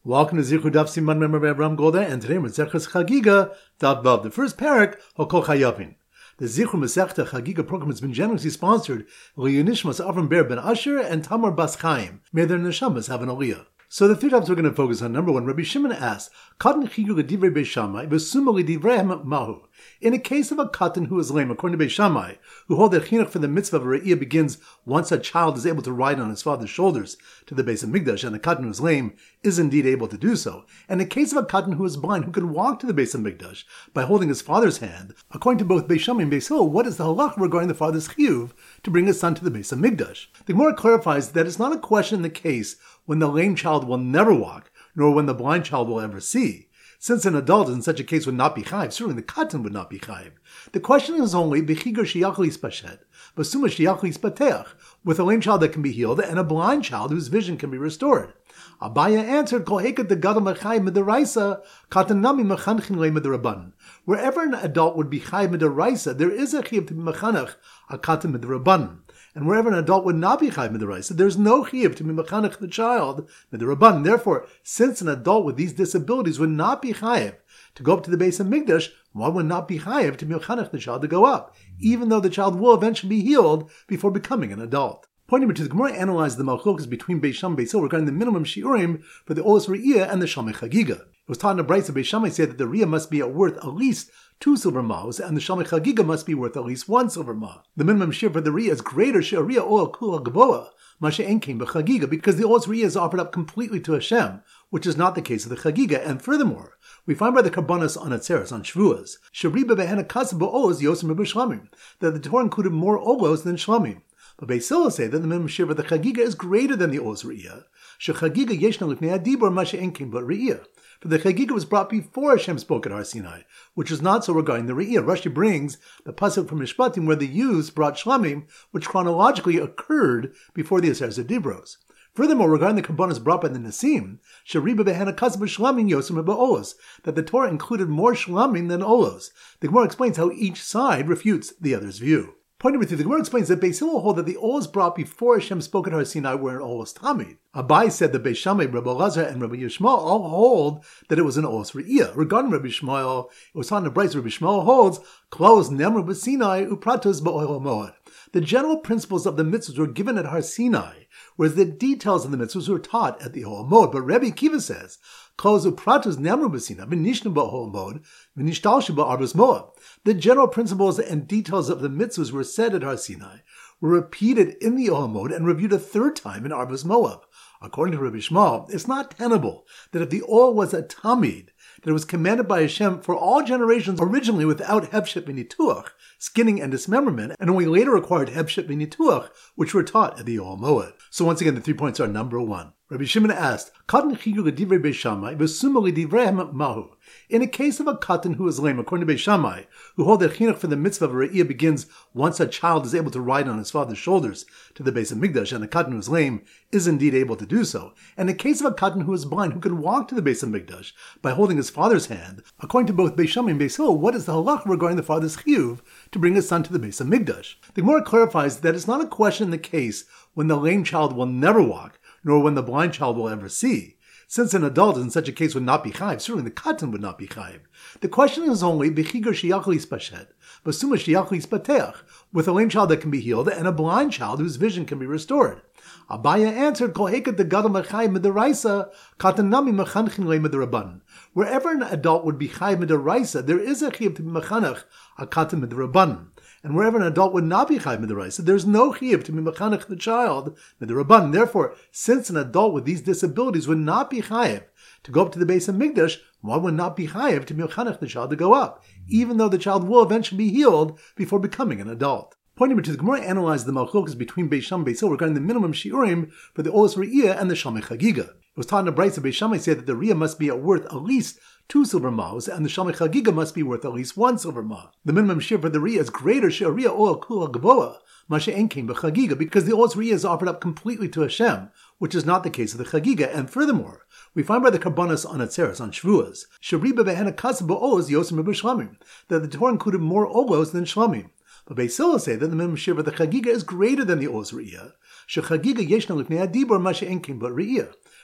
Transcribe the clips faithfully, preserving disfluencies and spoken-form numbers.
Welcome to Zichud Daf Siman Member Ram Golda, and today we're Zechus Chagiga Daf Vav. The first parak, Hakol Chayavin. The Zichud Masechta Chagiga program has been generously sponsored by Yonishmas Avram Ber Ben Asher and Tamar Bas Chaim. May their neshamas have an aliyah. So the three topics we're going to focus on. Number one, Rabbi Shimon asks, Katan Chigu Gedivrei Beis Shammai V'Suma Gedivrei Mahu. In a case of a katan who is lame, according to Beis Shammai, who hold that chinuch for the mitzvah of re'iyah begins once a child is able to ride on his father's shoulders to the Beis Hamikdash, and the katan who is lame is indeed able to do so. And in a case of a katan who is blind, who can walk to the Beis Hamikdash by holding his father's hand, according to both Beis Shammai and Beis Hillel, what is the halacha regarding the father's chiyuv to bring his son to the Beis Hamikdash? The Gemara clarifies that it's not a question in the case when the lame child will never walk, nor when the blind child will ever see. Since an adult in such a case would not be chayiv, certainly the katan would not be chayiv. The question is only b'chigur sheyachol yispashet, b'suma sheyachol yispateach, with a lame child that can be healed and a blind child whose vision can be restored. Abaya answered, Kol hekat de gadol mechayiv midaraisa, katan nami mechanchin le midarabanan. Wherever an adult would be chayiv midaraisa, there is a chiyuv to be mechanech a katan midarabanan. And wherever an adult would not be chayiv midaraisa, there's no chiyuv to be mechanech the child midarabanan. Therefore, since an adult with these disabilities would not be chayiv to go up to the Beis Hamikdash, one would not be chayiv to be mechanech the child to go up, even though the child will eventually be healed before becoming an adult. Point number two, the Gemara analyzed the malchokas between Beis Shammai and Beis Hillel regarding the minimum shiurim for the olos re'iyah and the shalmei chagiga. It was taught in the Brayso. Beis Shammai said that the re'iyah must be worth at least two silver ma'os, and the shalmei chagiga must be worth at least one silver ma. The minimum shir for the re'iyah is greater she'ariyah ol kula gavoa, mashe en kein b'chagiga, because the olos re'iyah is offered up completely to Hashem, which is not the case of the chagiga. And furthermore, we find by the karbanos on atzeres, on shvuas, sheriba behena kasab ba'olos yosim ribu shlamim, that the Torah included more olos than shlamim. But Beis Hillel say that the minimum shir for the chagiga is greater than the olos re'iyah. Shechagiga yeshna lifnei adibur mashe en kein but re'iyah. For the chagiga was brought before Hashem spoke at Har Sinai, which is not so regarding the re'iyah. Rashi brings the pasuk from Mishpatim where the youths brought shlamim, which chronologically occurred before the Aseret Dibros. Furthermore, regarding the karbanos brought by the Nesim, sheriba behena kasab shlamim yosim ribu olos, that the Torah included more shlamim than olos. The Gemara explains how each side refutes the other's view. Point number three, the Gemara explains that Beis Hillel hold that the olos brought before Hashem spoke at Har Sinai were an olos tamid. Abai said that Beis Shammai, Rabbi Elazar, and Rabbi Yishmael all hold that it was an olos re'iyah. Regarding Rabbi Shmuel, it was taught in the Brayso. Rabbi Shmuel holds, Klaus nemru b'Sinai upratos ba'ohel moed. The general principles of the mitzvahs were given at Har Sinai, whereas the details of the mitzvahs were taught at the Ohel Moed. But Rabbi Kiva says, Klaus upratos nemru b'Sinai v'nishnu ba'ohel moed v'nishtalshu ba'arbos moed. The general principles and details of the mitzvahs were said at Har Sinai, were repeated in the Ohel Moed and reviewed a third time in Arbos Moab. According to Rabbi Shmuel, it's not tenable that if the oil was a tamid, that it was commanded by Hashem for all generations originally without hefshet v'nituach, skinning and dismemberment, and only later acquired hefshet v'nituach, which were taught at the Ohel Moed. So once again, the three points are: number one, Rabbi Shimon asked, Katan chigu gedivrei Beis Shammai v'suma gedivrei mahu. In a case of a katan who is lame, according to Beis Shammai, who hold that chinuch for the mitzvah of re'iyah begins once a child is able to ride on his father's shoulders to the Beis Hamikdash, and the katan who is lame is indeed able to do so. And in a case of a katan who is blind, who can walk to the Beis Hamikdash by holding his father's hand, according to both Beis Shammai and Beis Hillel, what is the halacha regarding the father's chiyuv to bring his son to the Beis Hamikdash? The Gemara clarifies that it's not a question in the case when the lame child will never walk, nor when the blind child will ever see. Since an adult in such a case would not be chayiv, certainly the katan would not be chayiv. The question is only b'chigur sheyachol yispashet, b'suma sheyachol yispateach, with a lame child that can be healed and a blind child whose vision can be restored. Abaya answered, Kol hekat de gadol mechayiv midaraisa, katan nami mechanchin le midarabanan. Wherever an adult would be chayiv midaraisa, there is a chiyuv to be mechanech a katan midarabanan. And wherever an adult would not be chayiv midaraisa, there's no chiyuv to be mechanech the child midarabanan. Therefore, since an adult with these disabilities would not be chayiv to go up to the Beis Hamikdash, one would not be chayiv to be mechanech the child to go up, even though the child will eventually be healed before becoming an adult. Point number two, the Gemara analyzed the malchokas between Beis Shammai and Beis Hillel regarding the minimum shiurim for the olos re'iyah and the shalmei chagiga. It was taught in the Brayso. Beis Shammai said that the re'iyah must be worth at least two silver ma'os, and the shalmei chagiga must be worth at least one silver ma. The minimum shir for the re'iyah is greater she'ariyah ol kula gavoa, mashe en kein b'chagiga, because the olos re'iyah is offered up completely to Hashem, which is not the case of the chagiga. And furthermore, we find by the karbanos on atzeres, on shvuas, sheriba behena kasab ba'olos yosim ribu shlamim, that the Torah included more olos than shlamim. But Beis Hillel say that the minimum shir for the chagiga is greater than the olos re'iyah. Shechagiga yeshna lifnei adibur mashe en kein but re'iyah.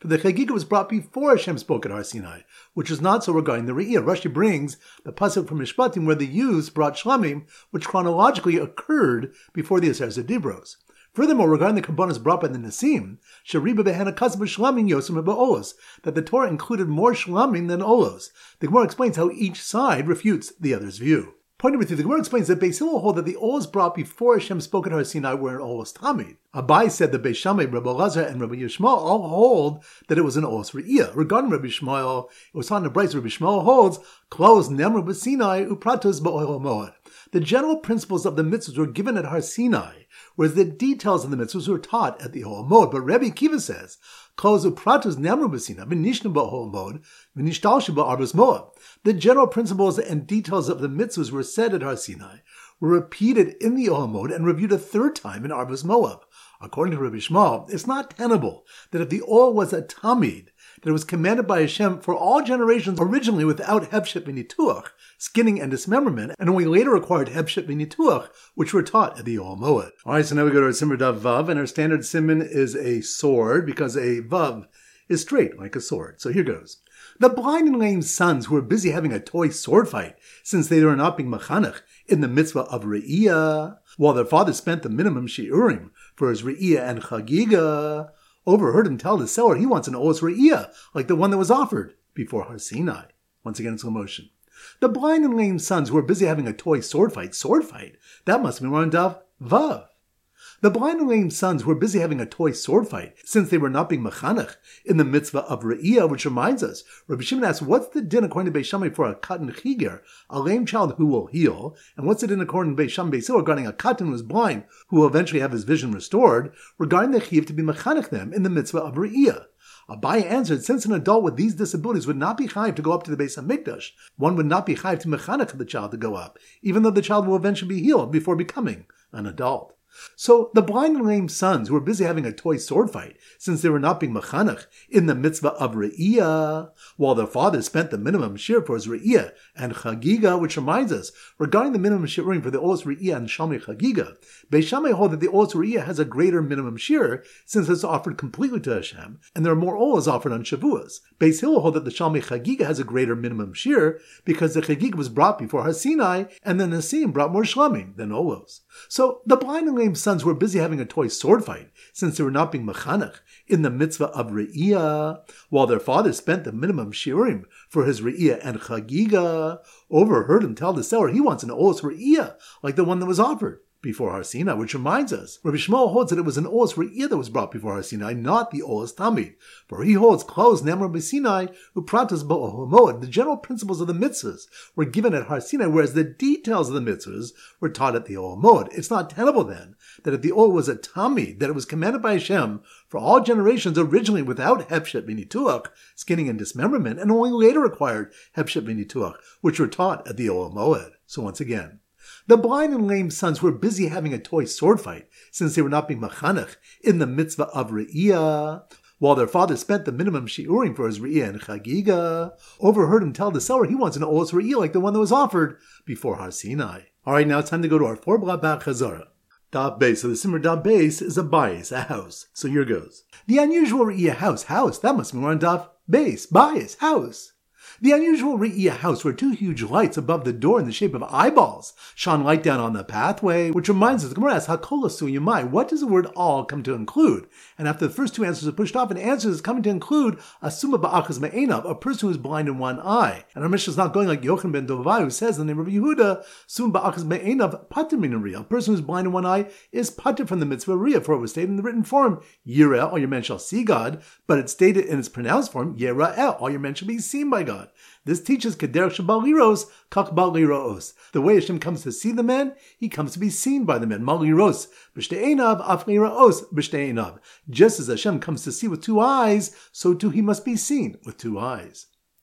For the Chagiga was brought before Hashem spoke at Har Sinai, which is not so regarding the Re'iyah. Rashi brings the pasuk from Mishpatim where the youths brought Shlamim, which chronologically occurred before the Aseret Dibros. Furthermore, regarding the Kabbanas brought by the Nesim, Shariba Behana Kasab Shlamim Yosem Olos, that the Torah included more Shlamim than Olos. The Gemara explains how each side refutes the other's view. Point number three, the Gemara explains that Beis Hillel hold that the Olos brought before Hashem spoke at Har Sinai were an Olos Tamid. Abai said that Beis Shammai, Rabbi Elazar, and Rabbi Yishmael all hold that it was an Olos Re'iyah. Regarding Rabbi Shmuel, it was on the Bryce. Rabbi Shmuel holds, Klaus Nemru B'Sinai Upratos Ba'oil Moed. The general principles of the mitzvahs were given at Har Sinai, whereas the details of the mitzvahs were taught at the Ohel Moed. But Rabbi Kiva says, Klaus Upratos Nemru B'Sinai V'nishnu Ba'oil Moed V'nishtalshu Ba'arbus Moed. The general principles and details of the mitzvahs were said at Har Sinai, were repeated in the Ohel Moed, and reviewed a third time in Arbus Moab. According to Rabbi Shmuel, it's not tenable that if the oil was a tamid, that it was commanded by Hashem for all generations originally without hefshet v'nituach, skinning and dismemberment, and only later acquired hefshet v'nituach, which were taught at the Ohel Moed. All right, so now we go to our Simmer Dav Vav, and our standard simon is a sword, because a Vav is straight like a sword. So here goes. The blind and lame sons who were busy having a toy sword fight, since they were not being machanech in the mitzvah of Re'iyah, while their father spent the minimum shi'urim for his Re'iyah and Chagiga, overheard him tell the seller he wants an Olos Re'iyah, like the one that was offered before Har Sinai. Once again in slow motion. The blind and lame sons who were busy having a toy sword fight, sword fight, that must have been one Dav Vav. The blind and lame sons were busy having a toy sword fight, since they were not being machanech in the mitzvah of Re'iyah, which reminds us, Rabbi Shimon asks, what's the din according to Beis Shammai for a katan chiger, a lame child who will heal, and what's the din according to Beis Shammai Beis Hillel regarding a katan who is blind, who will eventually have his vision restored, regarding the chiv to be machanech them in the mitzvah of Re'iyah? Abai answered, since an adult with these disabilities would not be chayiv to go up to the Beis HaMikdash, one would not be chayiv to mechanech the child to go up, even though the child will eventually be healed before becoming an adult. So the blind and lame sons who were busy having a toy sword fight, since they were not being machanech in the mitzvah of Re'iyah, while their father spent the minimum shir for his Re'iyah and Chagiga, which reminds us, regarding the minimum shirim for the Olos Re'iyah and Shalmei Chagiga, Beis Shammai hold that the Olos Re'iyah has a greater minimum shir, since it's offered completely to Hashem, and there are more Olos offered on Shavuos. Beis Hillel hold that the Shalmei Chagiga has a greater minimum shir, because the Chagiga was brought before Har Sinai, and the Nesim brought more Shlamim than Olos. So the blind and lame sons were busy having a toy sword fight, since they were not being machanech in the mitzvah of Re'iyah, while their father spent the minimum shiurim for his Re'iyah and Chagiga, overheard him tell the seller he wants an Olos Re'iyah, like the one that was offered before Har Sinai, which reminds us, Rabbi Shmuel holds that it was an Olos Re'iyah that was brought before Har Sinai, not the Olos Tamid, for he holds Klaus Nemra B'Sinai Upratos Ba'ohel Moed. The general principles of the mitzvahs were given at Har Sinai, whereas the details of the mitzvahs were taught at the Ohel Moed. It's not tenable then that if the Ohel was a Tamid, that it was commanded by Hashem for all generations originally without Hefshet V'Nituach, skinning and dismemberment, and only later acquired Hefshet V'Nituach, which were taught at the Ohel Moed. So once again, the blind and lame sons were busy having a toy sword fight, since they were not being machanech in the mitzvah of Re'iyah, while their father spent the minimum shi'urim for his Re'iyah and Chagiga, overheard him tell the seller he wants an Olos Re'iyah like the one that was offered before Har Sinai. All right, now it's time to go to our four blah back chazara. Daf base. So the simmer daf base is a bias, a house. So here goes. The unusual Re'iyah house, house, that must be more on daf base, bias, house. The unusual Re'iyah house were two huge lights above the door in the shape of eyeballs shone light down on the pathway, which reminds us, the Gemara asks, Hakol Asu Yamai, what does the word all come to include? And after the first two answers are pushed off, an answer is coming to include Asuma Ba'achas Me'enav, a person who is blind in one eye. And our Mishnah is not going like Yochanan ben Dovai, who says in the name of Yehuda, Sum Ba'achas Me'enav Pater Min Riyah. A person who is blind in one eye is pater from the mitzvah Riyah, for it was stated in the written form, Yireh, all your men shall see God, but it's stated in its pronounced form, Yera'eh, all your men shall be seen by God. This teaches Kederach Shabal Liros, Kach Bal Liros. The way Hashem comes to see the man, he comes to be seen by the man. Mal Liros, B'shte'enav, Af Liraos, B'shte'enav. Just as Hashem comes to see with two eyes, so too he must be seen with two eyes.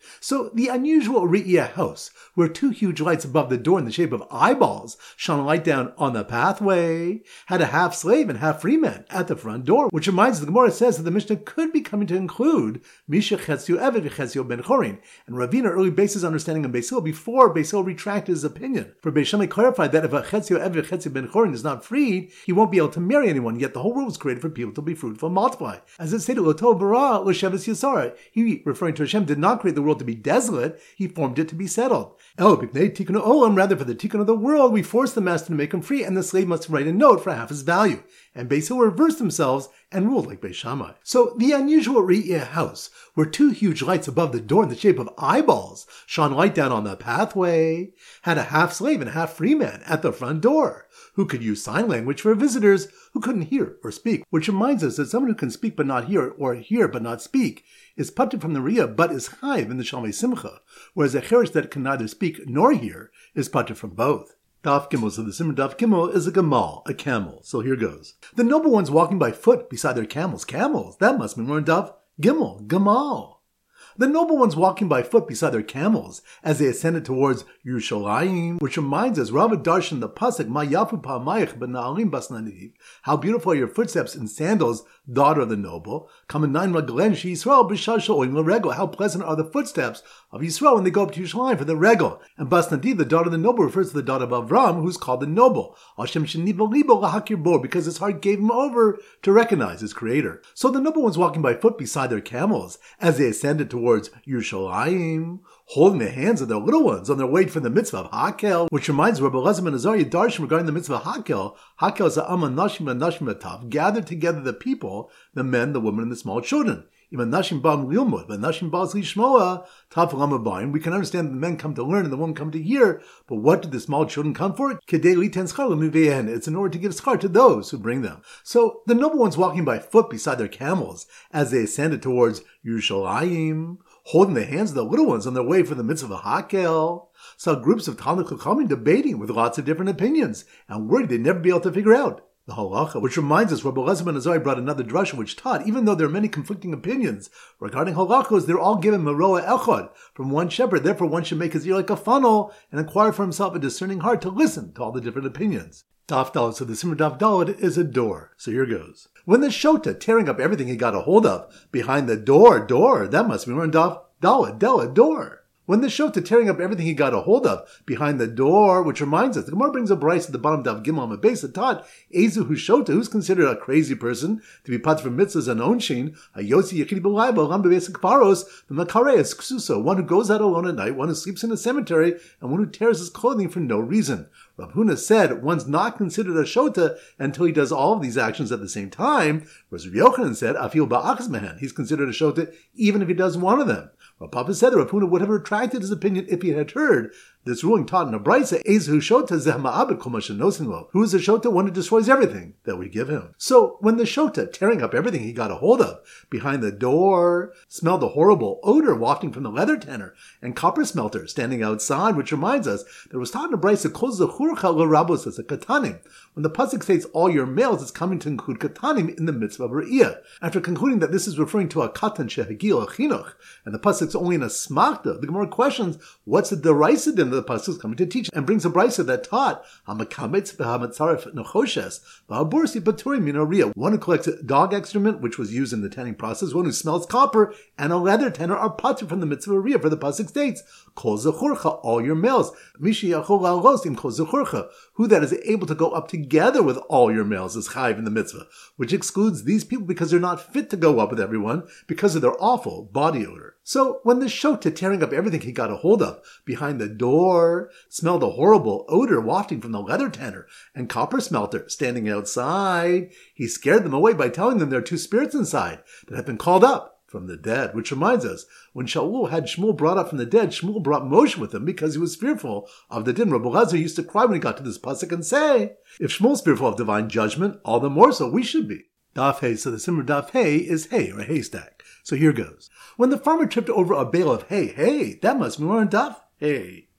So the unusual Re'iyah house, where two huge lights above the door in the shape of eyeballs shone a light down on the pathway, had a half slave and half free man at the front door, which reminds us the Gemara says that the Mishnah could be coming to include Misha Chetzio Eved Chetzio Ben Chorin, and Ravina early based his understanding on Beis Hillel before Beis Hillel retracted his opinion. For Beis Shammai clarified that if a Chetzio Eved Chetzio Ben Chorin is not freed, he won't be able to marry anyone, yet the whole world was created for people to be fruitful and multiply. As it stated, L'tov bara l'sheves Yisara. He, referring to Hashem, did not create the world to be desolate, he formed it to be settled. El b'pnei tikkun olam, rather for the tikkun of the world, we force the master to make him free, and the slave must write a note for half his value. And Beis Hillel reversed themselves and ruled like Beis Shammai. So the unusual Re'iyah house, where two huge lights above the door in the shape of eyeballs shone light down on the pathway, had a half slave and half free man at the front door, who could use sign language for visitors who couldn't hear or speak, which reminds us that someone who can speak but not hear, or hear but not speak, is putted from the Riyah but is chayiv in the Shalmei Simcha, whereas a cherish that can neither speak nor hear is putted from both. Daf Gimel, so the Simmer Daf Gimel is a Gamal, a camel. So here goes. The noble ones walking by foot beside their camels. Camels, that must be more in Daf Gimel, Gamal. The noble ones walking by foot beside their camels as they ascended towards Yerushalayim, which reminds us, Rav Darshan the pasuk, Ma yafu pa'amayich b'na'alim basnaniv, how beautiful are your footsteps in sandals, daughter of the noble. Kamenayin raglen she Yisrael b'shasha oim l'regel, how pleasant are the footsteps of Yisrael when they go up to Yerushalayim for the regel. And Basnadiv, the daughter of the noble, refers to the daughter of Avram, who's called the noble. Hashem sheniva libo lahakir bo, because his heart gave him over to recognize his creator. So the noble ones walking by foot beside their camels as they ascended towards towards Yerushalayim, holding the hands of their little ones on their way for the mitzvah of Hakel, which reminds Rabbi Elazar ben Azariah Darshan regarding the mitzvah of Hakel. Hakel is the Aman Nashim and Nashim Atav, gathered together the people, the men, the women, and the small children. Even Nashim Ba'am Lilmud, but Nashim Ba'as Lishmoa, Tav Lamabayim. We can understand that the men come to learn and the women come to hear, but what did the small children come for? Kedei Liten Schar L'Mivehen. It's in order to give schar to those who bring them. So the noble ones walking by foot beside their camels as they ascended towards Yerushalayim, holding the hands of the little ones on their way for the mitzvah of Hakel, saw groups of Talmud Chachamim debating with lots of different opinions and worried they'd never be able to figure out the halacha, which reminds us, Rabbi Elazar ben Azariah brought another drasha which taught, even though there are many conflicting opinions regarding halachos, they're all given meroa echad from one shepherd. Therefore, one should make his ear like a funnel and acquire for himself a discerning heart to listen to all the different opinions. Daf Dalet, so the Simmer Daf Dalet is a door. So here goes. When the Shota, tearing up everything he got a hold of, behind the door, door, that must be more in Daf Dalet, Dalet, door. When the Shota, tearing up everything he got a hold of behind the door, which reminds us, the Gemara brings a brayso at the bottom of Gimel on the base that taught Ezu Hu Shota, who's considered a crazy person to be pat from mitzvahs and onshin, a Yotzi Yechidi B'Laiba, Ram B'Besek Paros, the Makarei is Ksuso, one who goes out alone at night, one who sleeps in a cemetery, and one who tears his clothing for no reason. Rav Huna said one's not considered a Shota until he does all of these actions at the same time, whereas Rav Yochanan said, Afil Ba'achz Mehen, he's considered a Shota even if he does one of them. Rav Papa said that Rav Huna would have retracted his opinion if he had heard this ruling taught in a brayso, Ezu Shota zeh ma'abed kol ma shenosin lo. Who is a Shota? One who destroys everything that we give him. So when the Shota, tearing up everything he got a hold of behind the door, smelled a horrible odor wafting from the leather tanner and copper smelter standing outside, which reminds us there was taught in a brayso, kol zechurcha l'rabos as a katanim. When the pasuk states all your males, it's coming to include katanim in the mitzvah of Re'iyah. After concluding that this is referring to a katan shehagil chinuch, and the pasuk's only in a smachta, the Gemara questions, what's the derisa din that the pasuk is coming to teach, and brings a brayso that taught hamakametz v'hamatzaref nechoshes v'habursi baturi min Re'iyah. One who collects dog excrement, which was used in the tanning process, one who smells copper, and a leather tanner are patur from the mitzvah of Re'iyah, for the pasuk states, kol zechurcha, all your males, mishi yachol la'alos im kol zechurcha, who that is able to go up together with all your males is chayiv in the mitzvah, which excludes these people because they're not fit to go up with everyone because of their awful body odor. So when the Shota, tearing up everything he got a hold of behind the door, smelled a horrible odor wafting from the leather tanner and copper smelter standing outside, he scared them away by telling them there are two spirits inside that have been called up from the dead, which reminds us, when Shaul had Shmuel brought up from the dead, Shmuel brought Moshe with him because he was fearful of the din. Rabbi Elazar used to cry when he got to this pasuk and say, if Shmuel's fearful of divine judgment, all the more so we should be. Daf Hey, so the Simmer Daf Hey is hay, or a haystack. So here goes. When the farmer tripped over a bale of hay, hay, that must be more on Daf Hey.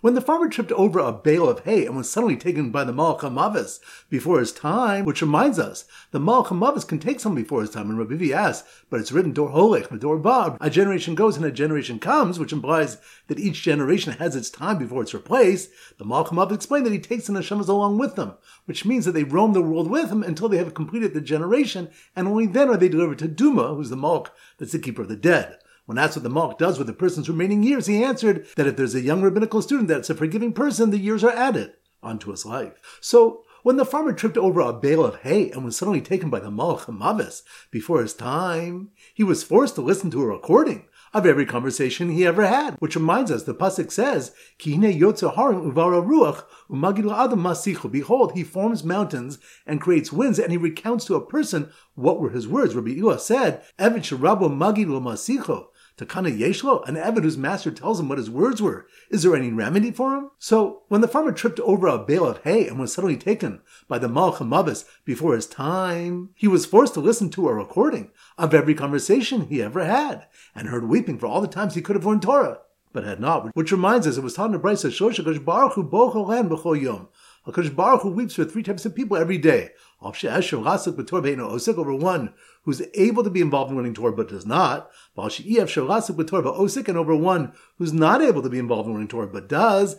When the farmer tripped over a bale of hay and was suddenly taken by the Malach HaMavis before his time, which reminds us, the Malach HaMavis can take someone before his time, and Rabbi Vivi asks, but it's written Dor Holech, Dor Vav, a generation goes and a generation comes, which implies that each generation has its time before it's replaced. The Malach HaMavis explained that he takes the neshamas along with them, which means that they roam the world with him until they have completed the generation, and only then are they delivered to Duma, who's the Malach that's the keeper of the dead. When asked what the Malach does with the person's remaining years, he answered that if there's a young rabbinical student that's a forgiving person, the years are added onto his life. So, when the farmer tripped over a bale of hay and was suddenly taken by the Malach HaMavis before his time, he was forced to listen to a recording of every conversation he ever had, which reminds us, the pasuk says, Ki hine yotzer harim uvara ruach umagid la'adam masichu. Behold, he forms mountains and creates winds, and he recounts to a person what were his words. Rabbi Ilah said, Eved sherabo magid lo Takana Yeshlo, an Eved whose master tells him what his words were. Is there any remedy for him? So, when the farmer tripped over a bale of hay and was suddenly taken by the Malach HaMavis before his time, he was forced to listen to a recording of every conversation he ever had, and heard weeping for all the times he could have learned Torah, but had not. Which reminds us, it was taught in the Brisa, Shosh HaKadosh Baruch Hu bochel len b'chol yom. HaKadosh Baruch Hu weeps for three types of people every day. Over one who's able to be involved in learning Torah but does not, and over one who's not able to be involved in learning Torah but does,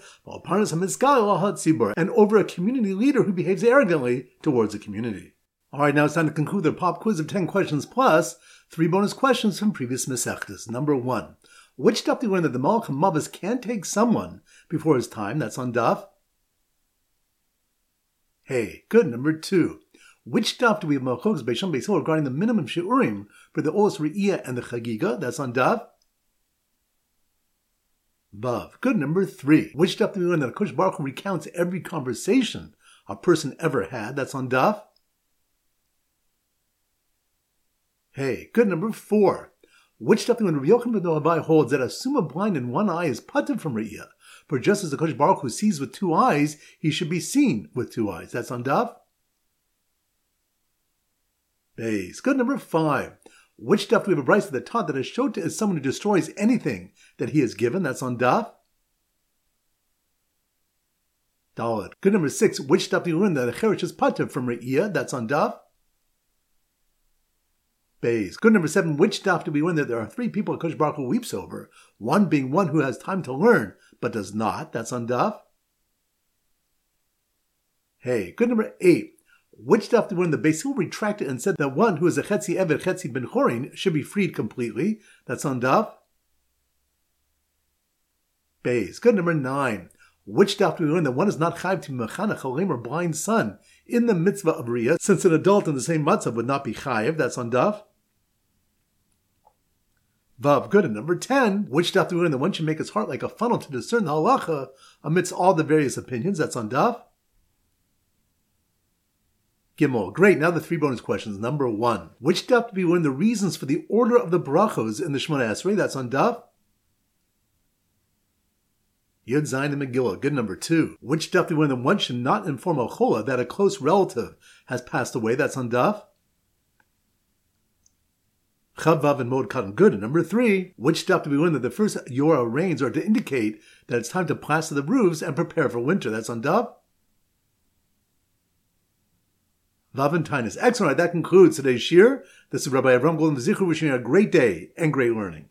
and over a community leader who behaves arrogantly towards the community. Alright, now it's time to conclude the pop quiz of ten questions plus three bonus questions from previous Masechtas. Number one, which daf do we learn that the Malach HaMavis can take someone before his time? That's on daf. Hey, good. Number two, which daf do we have Malchokes Beis Sham Beis Hillel regarding the minimum shiurim for the Olos Re'iyah and the Chagiga? That's on daf. Vav. Good. Number three, which daf do we learn that HaKadosh Baruch Hu recounts every conversation a person ever had? That's on daf. Hey, good. Number four, which daf do we learn Rabbi Yochanan ben Levi holds that a summa blind in one eye is patur from Re'iyah? For just as the HaKadosh Baruch Hu sees with two eyes, he should be seen with two eyes. That's on daf. Base. Good. Number five. Which daf do we have a brisa that taught that a shota is someone who destroys anything that he is given? That's on daf. Dalet. Good. Number six. Which daf do we learn that a cherish is patur from Re'iyah? That's on daf. Base. Good. Number seven. Which daf do we learn that there are three people HaKadosh Baruch Hu weeps over? One being one who has time to learn but does not. That's on daf. Hey. Good. Number eight. Which daf do we learn the Beis Hillel retracted and said that one who is a Chetzi Eved, Chetzi Ben Chorin should be freed completely? That's on daf. Base. Good. Number nine. Which daf do we learn that one is not chayv to mechanech a lame or blind son in the mitzvah of Riyah, since an adult in the same matzav would not be chayv? That's on daf. Vav. Good. And number ten. Which daf do we learn that one should make his heart like a funnel to discern the halacha amidst all the various opinions? That's on daf. Gimel. Great. Now the three bonus questions. Number one. Which daf do we learn the reasons for the order of the brachos in the Shemona Esrei? That's on daf. Yud Zayin and Megillah. Good. Number two. Which daf do we learn that one should not inform a chola that a close relative has passed away? That's on daf. Chav Vav and Mod Katan. Good. And number three. Which daf do we learn that the first Yorah rains are to indicate that it's time to plaster the roofs and prepare for winter? That's on daf. Vaventinus. Excellent. That concludes today's shir. This is Rabbi Avram Golden Zichur wishing you a great day and great learning.